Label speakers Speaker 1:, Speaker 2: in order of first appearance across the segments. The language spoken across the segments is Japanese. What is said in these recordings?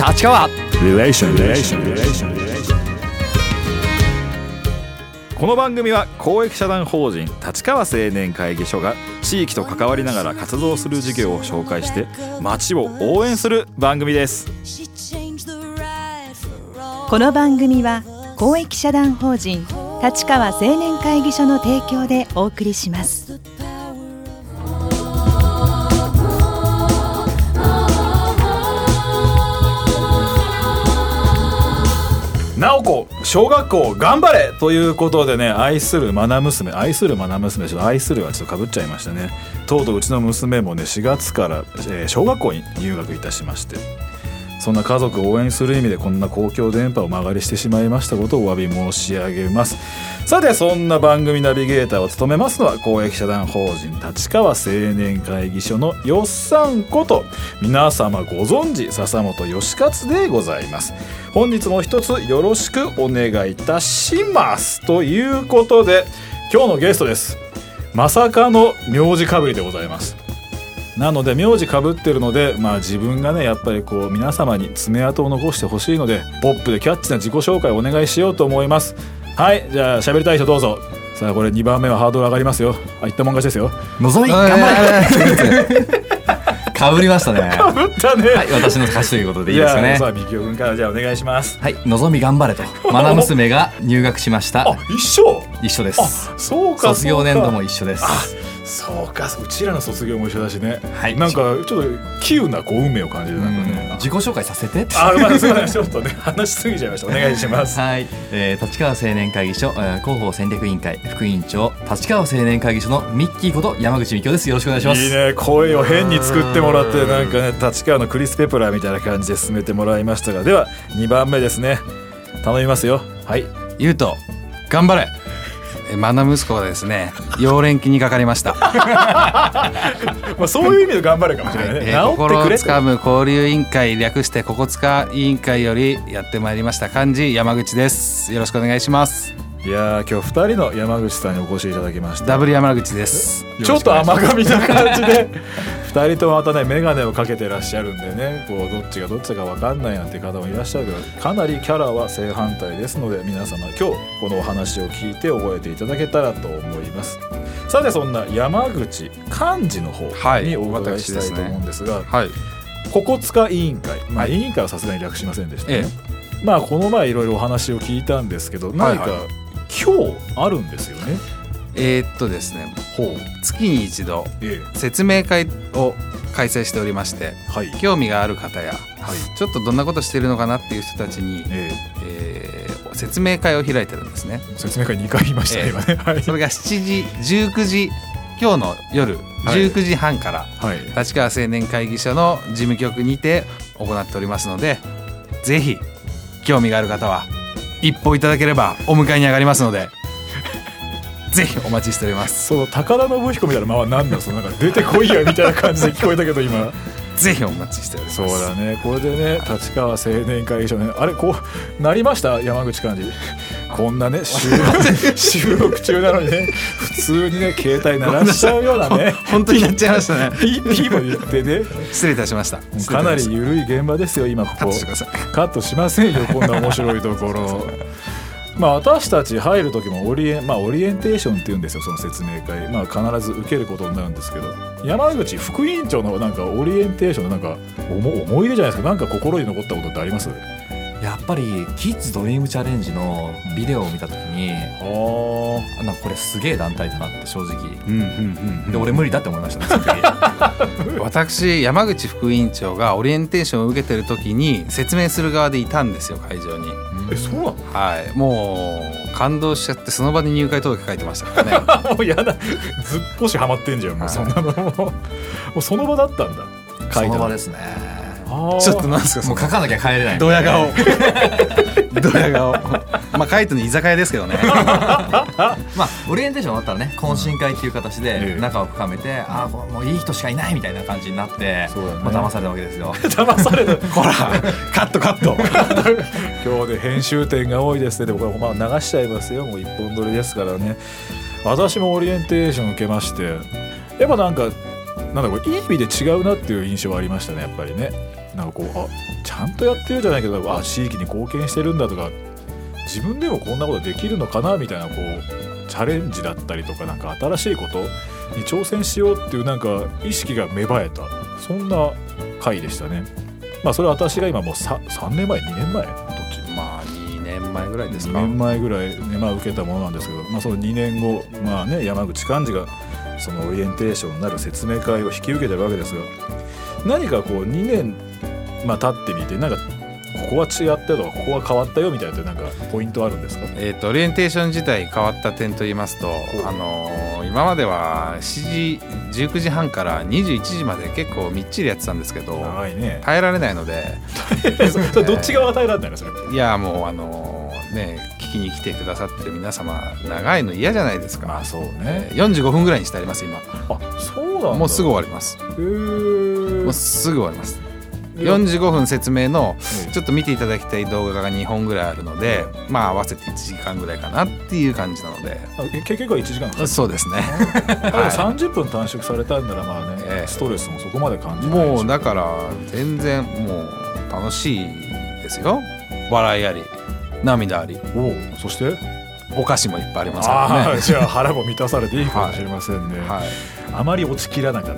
Speaker 1: 立川
Speaker 2: リレーション。この番組は公益社団法人立川青年会議所が地域と関わりながら活動する事業を紹介して町を応援する番組です。
Speaker 3: この番組は公益社団法人立川青年会議所の提供でお送りします。
Speaker 2: なおこ小学校頑張れということでね、愛する愛するはちょっとかぶっちゃいましたね。とうとううちの娘もね4月から、小学校に入学いたしまして、そんな家族を応援する意味でこんな公共電波を間借りしてしまいましたことをお詫び申し上げます。さて、そんな番組ナビゲーターを務めますのは公益社団法人立川青年会議所のよっさんこと皆様ご存知笹本義勝でございます。本日も一つよろしくお願いいたします。ということで今日のゲストです。まさかの名字かぶりでございます。なので名字かぶってるので、自分がねやっぱりこう皆様に爪痕を残してほしいのでポップでキャッチな自己紹介をお願いしようと思います。はい、じゃあ喋りたい人どうぞ。さあこれ2番目はハードル上がりますよ。いったもん勝ちですよ。
Speaker 1: のぞみ頑張れかぶりましたね。
Speaker 2: かぶったね。
Speaker 1: はい、私の歌詞ということでいいですかね。
Speaker 2: さあみきおくんからじゃあお願いします。
Speaker 1: はい、のぞみ頑張れと愛娘が入学しました。
Speaker 2: あ、一緒です。
Speaker 1: あ、
Speaker 2: そうか。
Speaker 1: 卒業年度も一緒です。
Speaker 2: そうか、うちらの卒業も一緒だしね。
Speaker 1: はい、
Speaker 2: なんかちょっと急なこう運命を感じる。なんかね、
Speaker 1: 自己紹介させて。
Speaker 2: すみませんちょっとね話しすぎちゃいました。お願いします。
Speaker 1: はい、立川青年会議所、広報戦略委員会副委員長立川青年会議所のミッキーこと山口みきおです。よろしくお願いします。
Speaker 2: いいね、声を変に作ってもらってなんかね立川のクリス・ペプラーみたいな感じで進めてもらいましたが、では2番目ですね、頼みますよ。はい、
Speaker 4: ゆうと頑張れ。息子がですね溶連期にかかりました
Speaker 2: そういう意味で頑張れかもしれないね。
Speaker 4: 心をつかむ交流委員会略してここつか委員会よりやってまいりました幹事山口です。よろしくお願いします。
Speaker 2: いや今日2人の山口さんにお越しいただきました。
Speaker 4: ダブル山口です。
Speaker 2: ちょっと甘噛みな感じで2人ともまたね眼鏡をかけてらっしゃるんでね、こうどっちがどっちだか分かんないなんて方もいらっしゃるけど、かなりキャラは正反対ですので皆様今日このお話を聞いて覚えていただけたらと思います。さて、そんな山口幹事の方にお伺いしたいと思うんですが、ここつか委員会、委員会はさすがに略しませんでしたね。この前いろいろお話を聞いたんですけど、何か今日あるんですよね。
Speaker 4: ですね、月に一度説明会を開催しておりまして、興味がある方や、ちょっとどんなことしてるのかなっていう人たちに、説明会を開いてるんですね。
Speaker 2: 説明会2回言いましたね、今ね。
Speaker 4: それが7時19時今日の夜19時半から、立川青年会議所の事務局にて行っておりますので、ぜひ興味がある方は一報いただければお迎えに上がりますのでぜひお待ちしております。
Speaker 2: その高田信彦みたいな間は何だ、そのなんか出てこいやみたいな感じで聞こえたけど今
Speaker 4: ぜひお待ちしております。
Speaker 2: そうだね、これでね立川青年会議所ね、あれこうなりました。山口幹事こんなね収録中なのにね普通にね携帯鳴らしちゃうようなね
Speaker 4: 本当にやっちゃいましたね。
Speaker 2: ピーも言ってね
Speaker 4: 失礼いたしました。
Speaker 2: かなり緩い現場ですよ今ここ。
Speaker 4: カットしてください。
Speaker 2: カットしませんよこんな面白いところ私たち入る時もオリエンテーションって言うんですよ、その説明会。必ず受けることになるんですけど、山口副委員長のなんかオリエンテーションのなんか思い出じゃないですか。なんか心に残ったことってあります？
Speaker 1: やっぱりキッズドリームチャレンジのビデオを見た時に、なんかこれすげえ団体だなって正直、で俺無理だって思いましたねその時
Speaker 4: 私山口副委員長がオリエンテーションを受けてる時に説明する側でいたんですよ、会場に。
Speaker 2: そうなの？
Speaker 4: はい、もう感動しちゃってその場で入会届書いてましたからね
Speaker 2: もうやだ、ずっぽしハマってんじゃんもうそんなのもうその場だったんだ。
Speaker 1: その場ですね。
Speaker 4: ちょっとなんですか、
Speaker 1: もう書かなきゃ帰れない。
Speaker 4: ドヤ顔ドヤ顔書いての居酒屋ですけどね
Speaker 1: オリエンテーション終わったらね懇親会っていう形で仲を深めて、もういい人しかいないみたいな感じになって、騙されたわけですよ
Speaker 2: 騙される
Speaker 4: ほらカット
Speaker 2: 今日で編集点が多いですね。でもこれ流しちゃいますよ、もう一本撮りですからね。私もオリエンテーション受けまして、やっぱなんだこれいい意味で違うなっていう印象はありましたね、やっぱりね。 なんかこうちゃんとやってるじゃないけど地域に貢献してるんだとか自分でもこんなことできるのかなみたいなこうチャレンジだったりとかなんか新しいことに挑戦しようっていうなんか意識が芽生えたそんな回でしたね。それは私が今もう 3年前2年前どっち
Speaker 4: 2年前ぐらいですか。
Speaker 2: 2年前ぐらいね、受けたものなんですけど、その2年後山口幹事がそのオリエンテーションになる説明会を引き受けてるわけですが、何かこう2年経ってみてなんかここは違ったよとかここは変わったよみたいななんかポイントあるんですか？
Speaker 4: オリエンテーション自体変わった点といいますと、今までは19時半から21時まで結構みっちりやってたんですけど、
Speaker 2: 長いね、
Speaker 4: 耐えられないので
Speaker 2: それどっち側が耐えられないのそれ？
Speaker 4: いやもう聞きに来てくださってる皆様長いの嫌じゃないですか。
Speaker 2: そうね、
Speaker 4: 45分ぐらいにしてあります今。
Speaker 2: そうなんだ。
Speaker 4: もうすぐ終わります。もうすぐ終わります。45分説明のちょっと見ていただきたい動画が2本ぐらいあるので、合わせて1時間ぐらいかなっていう感じなので。
Speaker 2: 結局は1時間かかる？
Speaker 4: そうですね。
Speaker 2: 30分短縮されたんならストレスもそこまで感じない。
Speaker 4: もうだから全然もう楽しいですよ。笑いあり涙あり、
Speaker 2: そして
Speaker 4: お菓子もいっぱいありますからね。
Speaker 2: じゃあ腹も満たされていいかもしれませんね。あまり落ちきらなかった、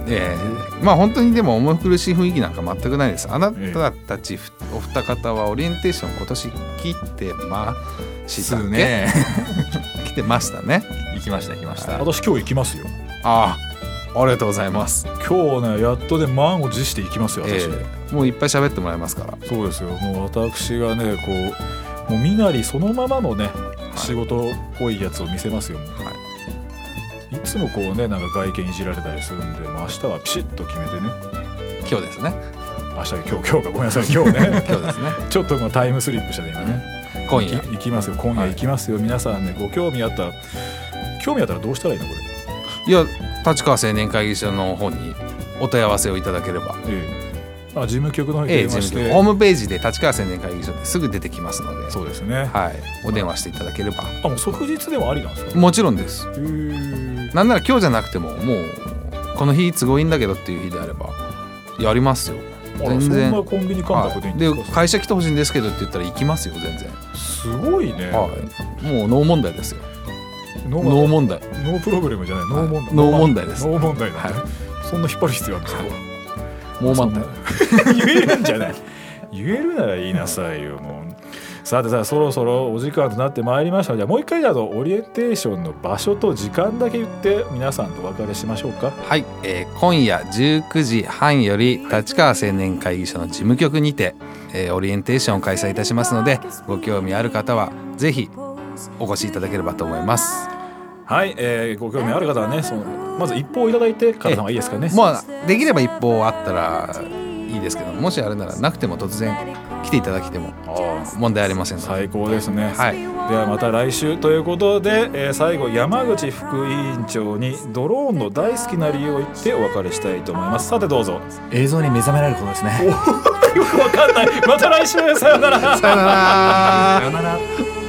Speaker 4: 本当にでも重苦しい雰囲気なんか全くないです。あなたたちお二方はオリエンテーション今年来てましたね。来てましたね。
Speaker 1: 行きました
Speaker 2: 私今日行きますよ。
Speaker 4: ありがとうございます。
Speaker 2: 今日ねやっと満を持して行きますよ私、
Speaker 4: もういっぱい喋ってもらえますから。
Speaker 2: そうですよ。もう私がねもう身なりそのままのね、仕事っぽいやつを見せますよ。いつもなんか外見いじられたりするんで、明日はピシッと決めてね。
Speaker 4: 今日ですね。
Speaker 2: 今日かごめんなさい今日ね
Speaker 4: 今日ですね。
Speaker 2: ちょっとタイムスリップしたね今ね。
Speaker 4: 今夜
Speaker 2: 行きますよ。今夜行きますよ。皆さんねご興味あったらどうしたらいいのこれ？
Speaker 4: いや立川青年会議所の方にお問い合わせをいただければ。
Speaker 2: 事務局の方に電話して、
Speaker 4: ホームページで立川青年会議所ですぐ出てきますので。
Speaker 2: そうですね。
Speaker 4: お電話していただければ。
Speaker 2: もう即日でもありなんですか？
Speaker 4: もちろんです。なんなら今日じゃなくてももうこの日都合いいんだけどっていう日であればやりますよ。全然。
Speaker 2: そんなコンビニ感覚でいいんですか？
Speaker 4: で会社来てほしいんですけどって言ったら行きますよ全然。
Speaker 2: すごいね。
Speaker 4: もうノー問題ですよ。ノー問題。
Speaker 2: ノープロブレムじゃない。ノー
Speaker 4: 問題です。
Speaker 2: ノー問題だね。そんな引っ張る必要あるんですか？
Speaker 4: もう満タン
Speaker 2: 言えるんじゃない？言えるなら言いなさいよもう。さてそろそろお時間となってまいりました。じゃあもう一回オリエンテーションの場所と時間だけ言って皆さんとお別れしましょうか。
Speaker 4: はい、今夜19時半より立川青年会議所の事務局にて、オリエンテーションを開催いたしますので、ご興味ある方はぜひお越しいただければと思います。
Speaker 2: はい、ご興味ある方はねまず一報をいただいてからの方がいいですかね。
Speaker 4: できれば一報あったらいいですけど、もしあれならなくても突然来ていただきても問題ありません。
Speaker 2: 最高ですね。ではまた来週ということで、最後山口副委員長にドローンの大好きな理由を言ってお別れしたいと思います。さてどうぞ。
Speaker 1: 映像に目覚められることですね。
Speaker 2: よくわかんない。また来週さよなら。
Speaker 4: さよなら。
Speaker 1: さよなら。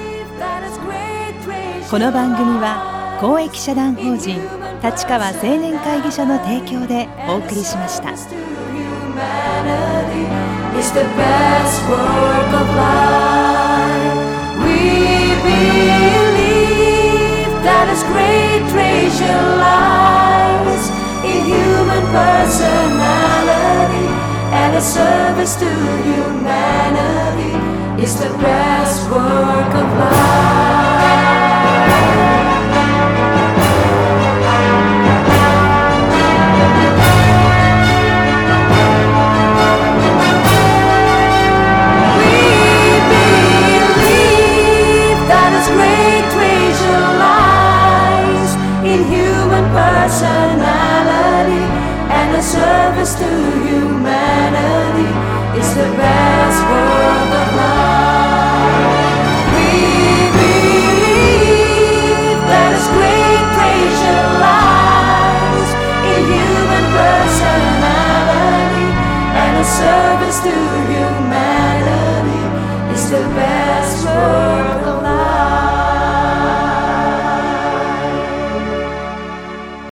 Speaker 3: この番組は公益社団法人立川青年会議所の提供でお送りしました。It's the best work of life. We believe that His great treasure lies in human personality, and a service to humanity is the best work of life. Personality and a service to humanity is the best work of life.